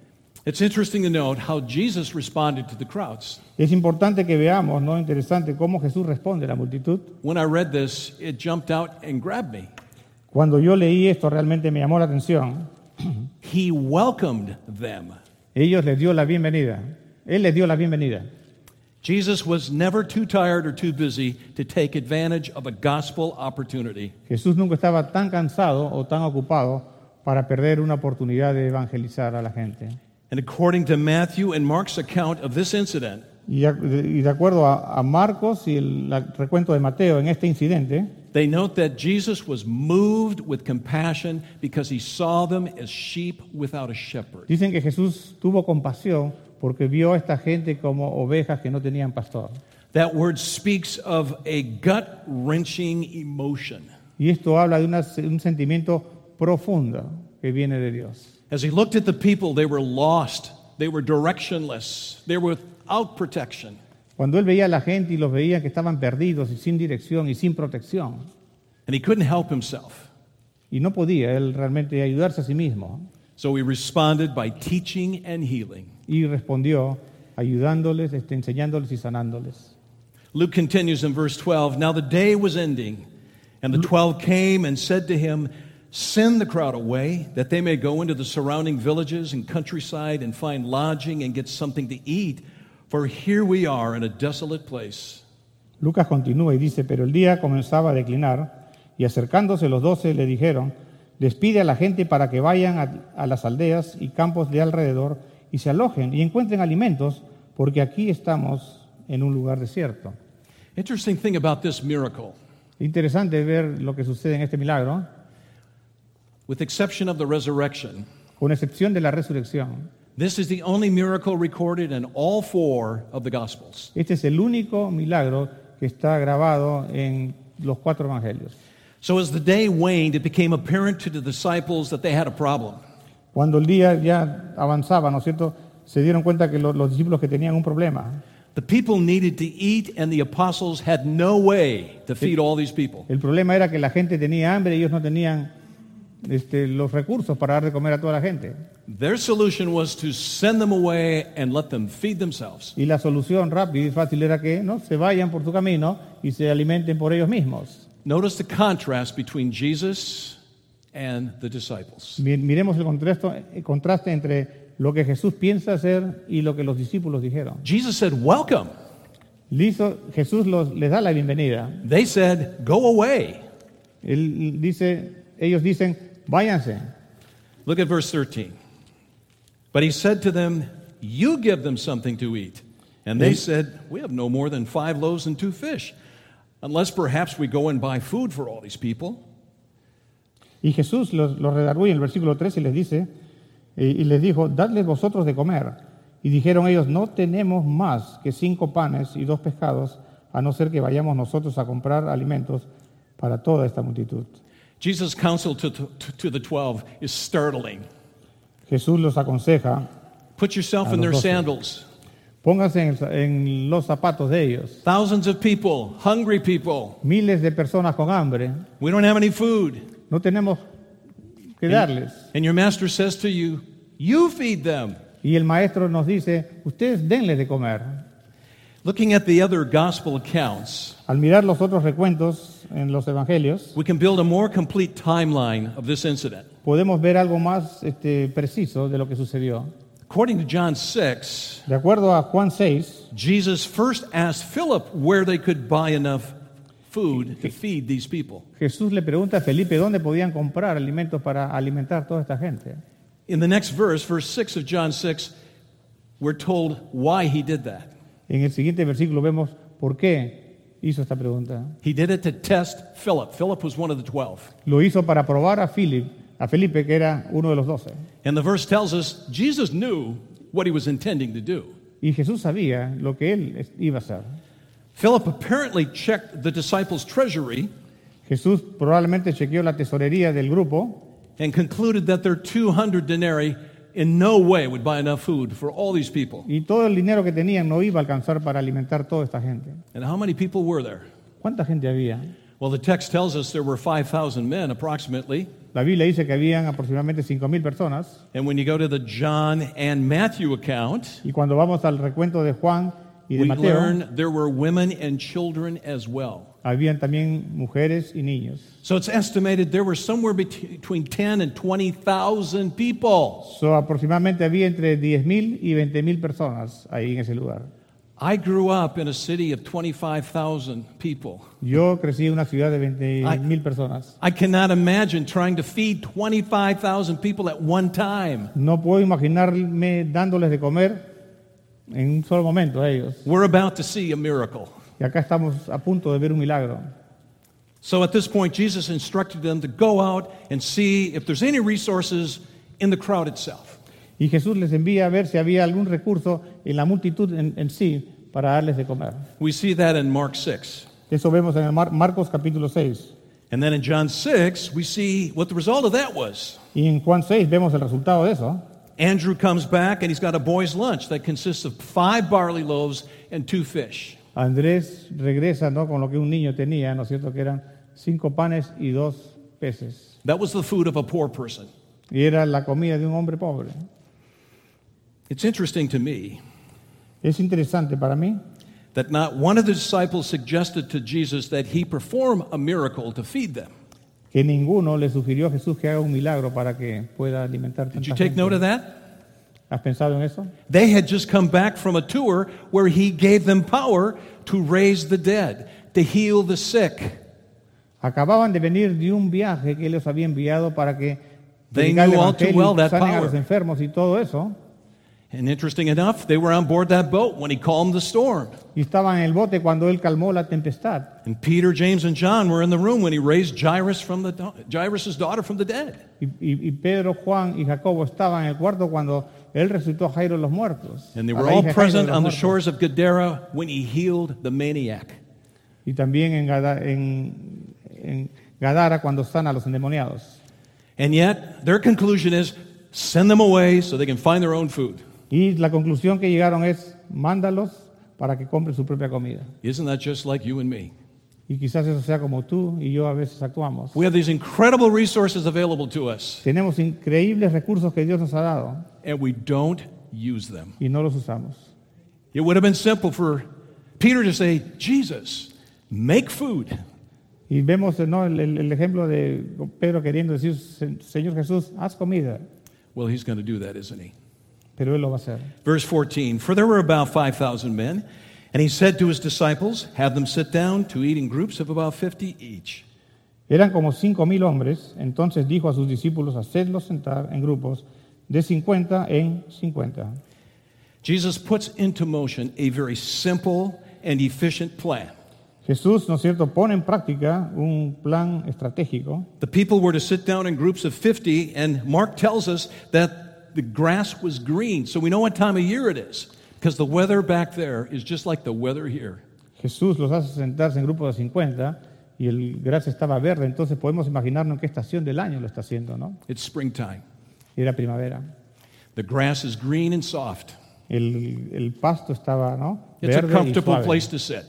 It's interesting to note how Jesus responded to the crowds. Es importante que veamos, ¿no? Interesante cómo Jesús responde a la multitud. When I read this, it jumped out and grabbed me. Cuando yo leí esto realmente me llamó la atención. He welcomed them. Ellos les dio la bienvenida. Él les dio la bienvenida. Jesus was never too tired or too busy to take advantage of a gospel opportunity. Jesús nunca estaba tan cansado o tan ocupado para perder una oportunidad de evangelizar a la gente. And according to Matthew and Mark's account of this incident, Y de, y de acuerdo a, a Marcos y el la, recuento de Mateo en este incidente, they note that Jesus was moved with compassion because he saw them as sheep without a shepherd. dicen que Jesús tuvo compasión porque vio a esta gente como ovejas que no tenían pastor. That word speaks of a gut-wrenching emotion. Y esto habla de una, un sentimiento profundo que viene de Dios. As he looked at the people, they were lost, they were directionless, they were without protection. Cuando él veía a la gente y los veía que estaban perdidos y sin dirección y sin protección, And he couldn't help himself. y no podía él realmente ayudarse a sí mismo, So he responded by teaching and healing. y respondió ayudándoles, este, enseñándoles y sanándoles. Luke continues in verse twelve, Now the day was ending, and the twelve came and said to him, Send the crowd away, that they may go into the surrounding villages and countryside and find lodging and get something to eat, for here we are in a desolate place. Lucas continúa y dice, pero el día comenzaba a declinar, y acercándose los doce le dijeron, despide a la gente para que vayan a, a las aldeas y campos de alrededor y se alojen y encuentren alimentos, porque aquí estamos en un lugar desierto. Interesting thing about this miracle, Interesante ver lo que sucede en este milagro, with exception of the resurrection, con excepción de la resurrección. this is the only miracle recorded in all four of the Gospels. Este es el único milagro que está grabado en los cuatro evangelios. So as the day waned, it became apparent to the disciples that they had a problem. Cuando el día ya avanzaba, ¿no es cierto?, se dieron cuenta que lo- los discípulos que tenían un problema. The people needed to eat, and the apostles had no way to feed all these people. El problema era que la gente tenía hambre y ellos no tenían este, los recursos para dar de comer a toda la gente. Their solution was to send them away and let them feed themselves. Y la solución rápida y fácil era que no se vayan por su camino y se alimenten por ellos mismos. Notice the contrast between Jesus and the disciples. Mi- Miremos el contraste, el contraste entre lo que Jesús piensa hacer y lo que los discípulos dijeron. Jesus said, Welcome. Listo, Jesús los, les da la bienvenida. They said, Go away. Él dice, ellos dicen, váyanse. Look at verse thirteen. But he said to them, You give them something to eat. And they Hey. said, We have no more than five loaves and two fish, unless perhaps we go and buy food for all these people. Y Jesús los, los redargüe en el versículo trece y les dice, eh, y les dijo, dadles vosotros de comer. Y dijeron ellos, no tenemos más que cinco panes y dos pescados, a no ser que vayamos nosotros a comprar alimentos para toda esta multitud. Jesus' counsel to, to, to the twelve is startling. Jesús los aconseja, Put yourself A in los their doce. sandals. pónganse en, el- en los zapatos de ellos. Thousands of people, hungry people. Miles de personas con hambre, We don't have any food. no tenemos que darles. And your master says to you, You feed them. Y el maestro nos dice, ustedes denles de comer. Looking at the other gospel accounts, Al mirar los otros recuentos en los evangelios, we can build a more complete timeline of this incident. podemos ver algo más este, preciso de lo que sucedió. According to John six, De acuerdo a Juan seis, Jesus first asked Philip where they could buy enough food to feed these people. Jesús le pregunta a Felipe dónde podían comprar alimentos para alimentar a toda esta gente. In the next verse, verse six of John six, we're told why he did that. En el siguiente versículo vemos por qué hizo esta pregunta. He did it to test Philip. Philip was one of the twelve. Lo hizo para probar a, Philip, a Felipe, que era uno de los doce. And the verse tells us Jesus knew what he was intending to do. Y Jesús sabía lo que él es- iba a hacer. Philip apparently checked the disciples' treasury Jesús probablemente chequeó la tesorería del grupo and concluded that their two hundred denarii in no way would buy enough food for all these people. y todo el dinero que tenían no iba a alcanzar para alimentar toda esta gente. And how many people were there? ¿Cuánta gente había? Well, the text tells us there were five thousand men approximately. La Biblia dice que habían aproximadamente cinco mil personas. And when you go to the John and Matthew account, Y cuando vamos al recuento de Juan y de we Mateo, learn there were women and children as well. habían también mujeres y niños. So it's estimated there were somewhere bet- between ten and twenty thousand people. So, aproximadamente había entre diez mil y veinte mil personas ahí en ese lugar. I grew up in a city of twenty-five thousand people. Yo crecí en una ciudad de veinte mil personas. I cannot imagine trying to feed twenty-five thousand people at one time. No puedo imaginarme dándoles de comer en un solo momento a ellos. We're about to see a miracle. Y acá estamos a punto de ver un milagro. So at this point, Jesus instructed them to go out and see if there's any resources in the crowd itself. Y Jesús les envía a ver si había algún recurso en la multitud en, en sí para darles de comer. We see that in Mark six. Eso vemos en el Mar- Marcos capítulo seis. And then in John six, we see what the result of that was. Y en Juan seis vemos el resultado de eso. Andrew comes back and he's got a boy's lunch that consists of five barley loaves and two fish. Andrés regresa, ¿no?, con lo que un niño tenía, ¿no es cierto?, que eran cinco panes y dos peces. That was the food of a poor person. Y era la comida de un hombre pobre. It's interesting to me Es interesante para mí that not one of the disciples suggested to Jesus that he perform a miracle to feed them. que ninguno le sugirió a Jesús que haga un milagro para que pueda alimentar Did you tanta take note of gente. that? ¿Has pensado en eso? They had just come back from a tour where he gave them power to raise the dead, to heal the sick. Acababan de venir de un viaje que él les había enviado para que They predicar el knew all too evangelio, well that sanen a power. los enfermos y todo eso. And interesting enough, they were on board that boat when he calmed the storm. Y estaban en el bote cuando él calmó la tempestad. And Peter, James, and John were in the room when he raised Jairus from the da- Jairus' daughter from the dead. Y, y- y Pedro, Juan y Jacobo estaban en el cuarto cuando él resucitó a Jairo de los muertos. And they a were la all hija de Jairo de present los on the muertos. shores of Gadara when he healed the maniac. Y también en, Gada- en- en Gadara cuando sana a los endemoniados. And yet, their conclusion is send them away so they can find their own food. Y la conclusión que llegaron es, mándalos para que compren su propia comida. Isn't that just like you and me? Y quizás eso sea como tú y yo a veces actuamos. We have these incredible resources available to us, Tenemos increíbles recursos que Dios nos ha dado and we don't use them. y no los usamos. It would have been simple for Peter to say, Jesus, make food. Y vemos, ¿no?, el, el- el ejemplo de Pedro queriendo decir, "Se- Señor Jesús, haz comida." Well, he's going to do that, isn't he? Pero Él lo va a hacer. Verse fourteen, for there were about five thousand men, and he said to his disciples, have them sit down to eat in groups of about fifty each. Eran como cinco mil hombres, entonces dijo a sus discípulos, hacedlos sentar en grupos de cincuenta en cincuenta. Jesus puts into motion a very simple and efficient plan. Jesús, ¿no es cierto?, pone en práctica un plan estratégico. The people were to sit down in groups of fifty, and Mark tells us that the grass was green, so we know what time of year it is, because the weather back there is just like the weather here. Jesús los hace sentarse en grupos de cincuenta y el gras estaba verde, entonces podemos imaginarnos en qué estación del año lo está haciendo, ¿no? It's springtime. Era primavera. The grass is green and soft. El, el pasto estaba, ¿no?, It's a verde y comfortable suave. place to sit.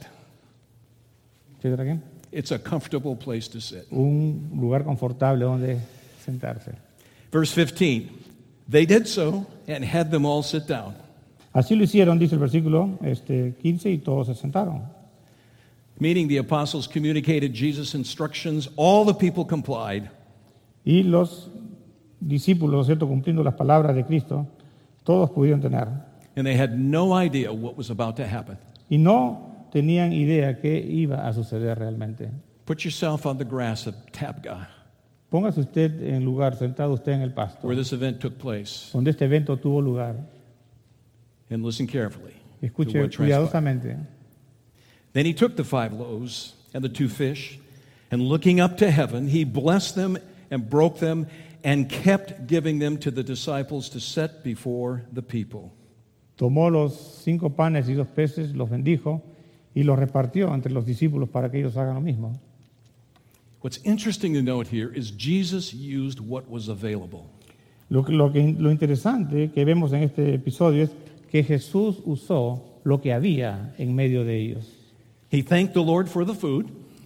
¿Sí, otra qué? It's a comfortable place to sit. Un lugar confortable donde sentarse. Verse fifteen, they did so and had them all sit down. Así lo hicieron, dice el versículo este, quince, y todos se sentaron. Meaning the apostles communicated Jesus' instructions, all the people complied, Y los discípulos, ¿no es cierto?, cumpliendo las palabras de Cristo, todos pudieron tener. and they had no idea what was about to happen. Y no tenían idea qué iba a suceder realmente. Put yourself on the grass of Tabgha, Póngase usted en lugar, sentado usted en el pasto, where this event took place, donde este evento tuvo lugar. and listen carefully to Escuche what transpired. cuidadosamente. Then he took the five loaves and the two fish, and looking up to heaven, he blessed them and broke them and kept giving them to the disciples to set before the people. Tomó los cinco panes y dos peces, los bendijo y los repartió entre los discípulos para que ellos hagan lo mismo. What's interesting to note here is Jesus used what was available. Lo, que- lo, que, lo interesante que vemos en este episodio es que Jesús usó lo que había en medio de ellos. He thanked the Lord for the food.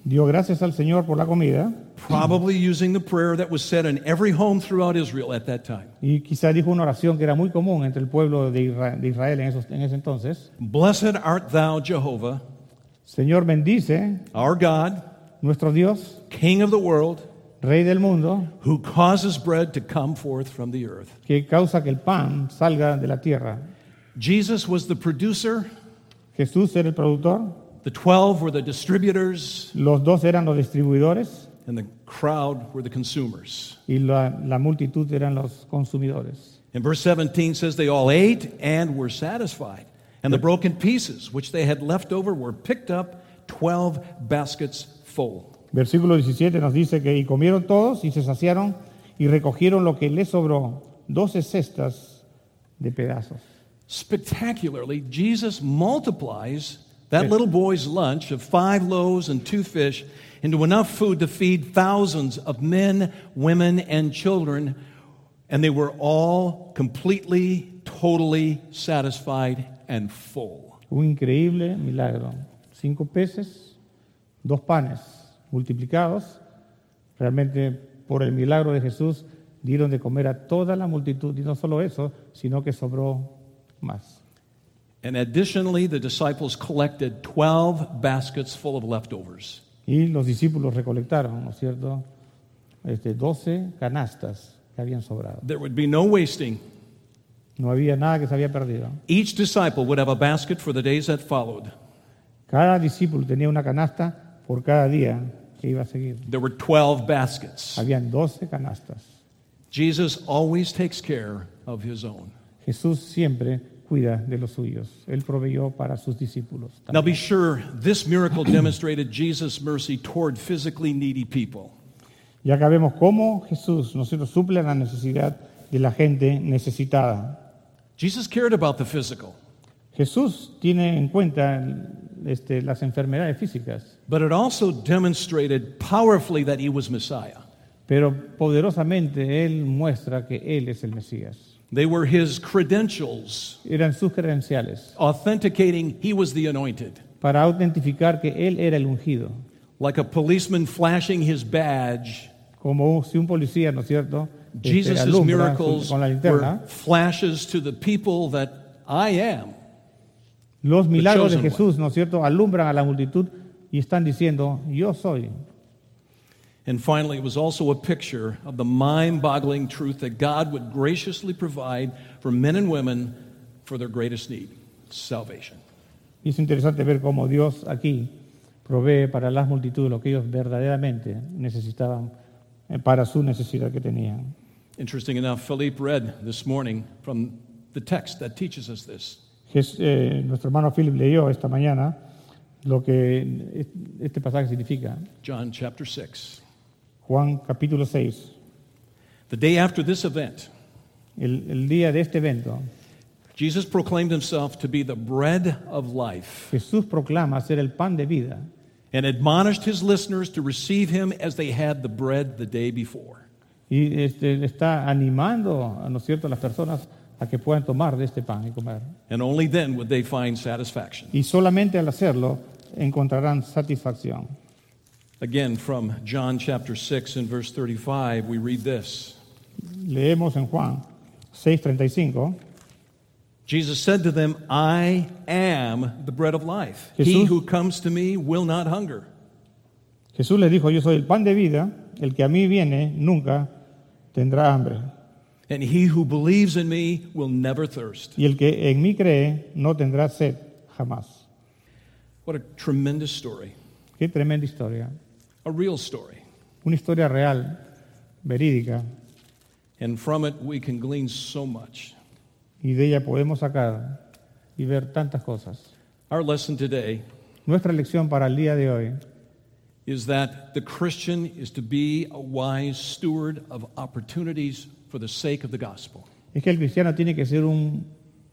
dio gracias al Señor por la comida probably using the prayer that was said in every home throughout Israel at that time. y quizá dijo una oración que era muy común entre el pueblo de Isra- de Israel en, esos- en ese entonces. Blessed art thou, Jehovah, Señor, bendice our God, nuestro Dios, King of the world, Rey del mundo, who causes bread to come forth from the earth. que causa que el pan salga de la tierra. Jesus was the producer, Jesús era el productor, the twelve were the distributors, los dos eran los distribuidores and the crowd were the consumers. y la, la multitud eran los consumidores. And verse seventeen says they all ate and were satisfied. And the broken pieces which they had left over were picked up, twelve baskets full. Versículo diecisiete nos dice que y comieron todos y se saciaron y recogieron lo que les sobró, doce cestas de pedazos. Spectacularly, Jesus multiplies that little boy's lunch of five loaves and two fish into enough food to feed thousands of men, women, and children, and they were all completely, totally satisfied and full. Un increíble milagro. Cinco peces, dos panes multiplicados. Realmente por el milagro de Jesús dieron de comer a toda la multitud. Y no solo eso, sino que sobró más. And additionally, the disciples collected twelve baskets full of leftovers. Y los discípulos recolectaron, ¿no es cierto? Este, doce canastas que habían sobrado. There would be no wasting. No había nada que se había perdido. Each disciple would have a basket for the days that followed. Cada discípulo tenía una canasta por cada día que iba a seguir. There were twelve baskets. Habían doce canastas. Jesus always takes care of his own. Jesús siempre cuida de los suyos. Él proveyó para sus discípulos. Now be sure this miracle demonstrated Jesus' mercy toward physically needy people. Ya que vemos cómo Jesús nosotros suple la necesidad de la gente necesitada. Jesus cared about the physical, Jesús tiene en cuenta este, las enfermedades físicas, but it also demonstrated powerfully that he was Messiah. pero poderosamente Él muestra que Él es el Mesías. They were his credentials, Eran sus credenciales authenticating he was the anointed. para autentificar que Él era el ungido. Like a policeman flashing his badge, Como si un policía, ¿no es cierto?, este, Jesus' alumbra miracles con la were linterna. flashes to the people that I am. Los milagros de chosen Jesús, ¿no es cierto?, alumbran a la multitud y están diciendo, yo soy. And finally, it was also a picture of the mind-boggling truth that God would graciously provide for men and women for their greatest need, salvation. Y es interesante ver cómo Dios aquí provee para las multitudes lo que ellos verdaderamente necesitaban eh, para su necesidad que tenían. Interesting enough, Philippe read this morning from the text that teaches us this. Jes- eh, nuestro hermano Philip leyó esta mañana lo que este pasaje significa. John chapter six. Juan capítulo seis. The day after this event, El, el día de este evento, Jesus proclaimed himself to be the bread of life Jesús proclama ser el pan de vida and admonished his listeners to receive him as they had the bread the day before. y este, le está animando, ¿no es cierto?, a las personas a que puedan tomar de este pan y comer. And only then would they find satisfaction. Y solamente al hacerlo encontrarán satisfacción. Again, from John chapter six and verse thirty-five, we read this. Leemos en Juan seis treinta y cinco. Jesus said to them, I am the bread of life. He Jesús- who comes to me will not hunger. Jesús les dijo, yo soy el pan de vida, el que a mí viene nunca tendrá hambre. And he who believes in me will never thirst. Y el que en mí cree no tendrá sed jamás. What a tremendous story. Qué tremenda historia. A real story. Una historia real, verídica, And from it, we can glean so much. y de ella podemos sacar y ver tantas cosas. Our lesson today Nuestra lección para el día de hoy is that the Christian is to be a wise steward of opportunities for the sake of the gospel. es que el cristiano tiene que ser un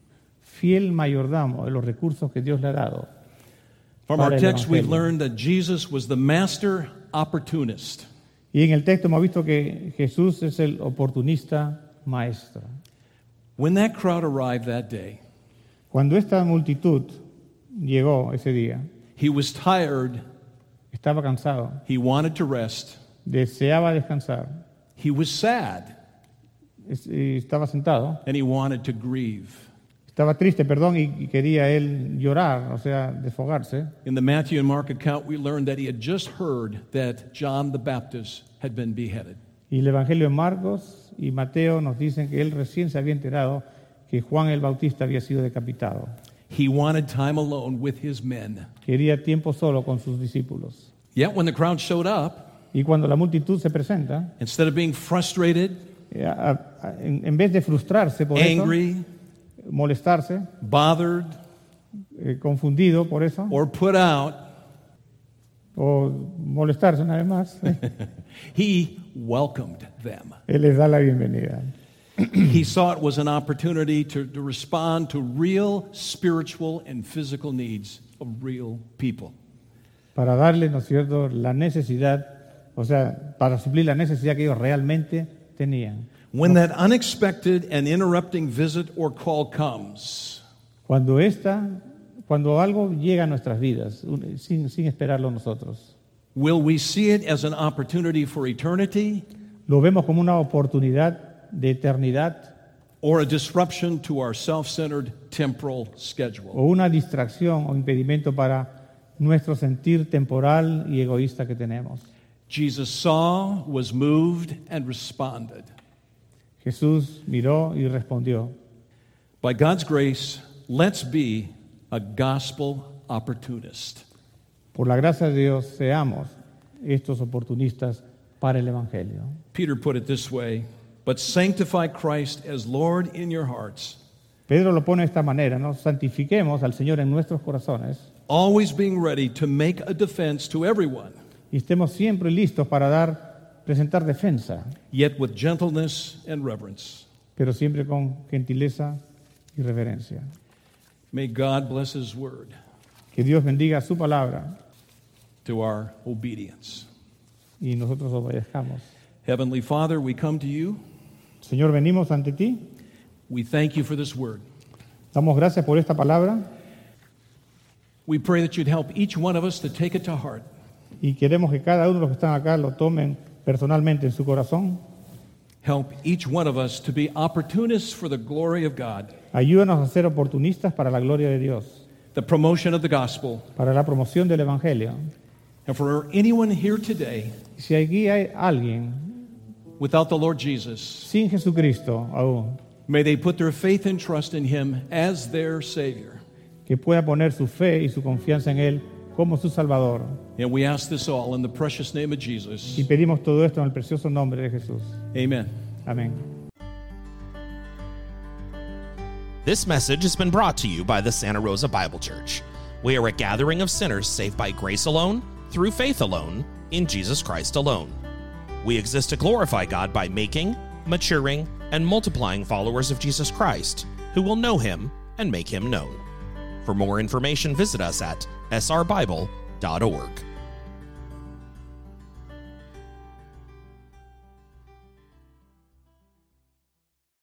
fiel mayordomo de los recursos que Dios le ha dado. From our Para el text, we've Evangelio. learned that Jesus was the master opportunist. Y en el texto hemos visto que Jesús es el oportunista maestro. When that crowd arrived that day, Cuando esta multitud llegó ese día, he was tired Estaba cansado, He wanted to rest. deseaba descansar. He was sad, Es- y Estaba sentado, and he wanted to grieve. estaba triste, perdón, y, y quería él llorar, o sea, desfogarse. In the Matthew and Mark account, we learned that he had just heard that John the Baptist had been beheaded. Y el Evangelio de Marcos y Mateo nos dicen que él recién se había enterado que Juan el Bautista había sido decapitado. He wanted time alone with his men. Quería tiempo solo con sus discípulos. Yet when the crowd showed up, Y cuando la multitud se presenta, instead of being frustrated, eh, a- a- en, en vez de frustrarse por angry, eso, molestarse, bothered, eh, confundido por eso, or put out, o molestarse una vez más, he welcomed them. él les da la bienvenida. He saw it was an opportunity to, to respond to real spiritual and physical needs of real people. Para darle, ¿no es cierto?, la necesidad, o sea, para suplir la necesidad que ellos realmente tenían. When that unexpected and interrupting visit or call comes, Cuando esta, cuando algo llega a nuestras vidas, un- sin, sin esperarlo nosotros, will we see it as an opportunity for eternity lo vemos como una oportunidad de eternidad or a disruption to our self-centered temporal schedule? o una distracción o impedimento para nuestro sentir temporal y egoísta que tenemos. Jesus saw, was moved, and responded. Jesús miró y respondió. By God's grace, let's be a gospel opportunist. Por la gracia de Dios, seamos estos oportunistas para el Evangelio. Peter put it this way, but sanctify Christ as Lord in your hearts, Pedro lo pone de esta manera, ¿no? Santifiquemos al Señor en nuestros corazones always being ready to make a defense to everyone, y estemos siempre listos para dar, presentar defensa, yet with gentleness and reverence. pero siempre con gentileza y reverencia. May God bless His word Que Dios bendiga su palabra to our obedience. y nosotros obedezcamos. Heavenly Father, we come to you. Señor, venimos ante ti, We thank you for this word. damos gracias por esta palabra We pray that you'd help each one of us to take it to heart. y queremos que cada uno de los que están acá lo tomen personalmente en su corazón. Help each one of us to be opportunists for the glory of God, Ayúdanos a ser oportunistas para la gloria de Dios, the promotion of the gospel. para la promoción del Evangelio. And for anyone here today Si aquí hay alguien without the Lord Jesus, sin Jesucristo aún, may they put their faith and trust in Him as their Savior. que pueda poner su fe y su confianza en Él como su Salvador. And we ask this all in the precious name of Jesus. Y pedimos todo esto en el precioso nombre de Jesús. Amen. Amén. This message has been brought to you by the Santa Rosa Bible Church. We are a gathering of sinners saved by grace alone, through faith alone, in Jesus Christ alone. We exist to glorify God by making, maturing, and multiplying followers of Jesus Christ, who will know Him and make Him known. For more information, visit us at s r bible dot org.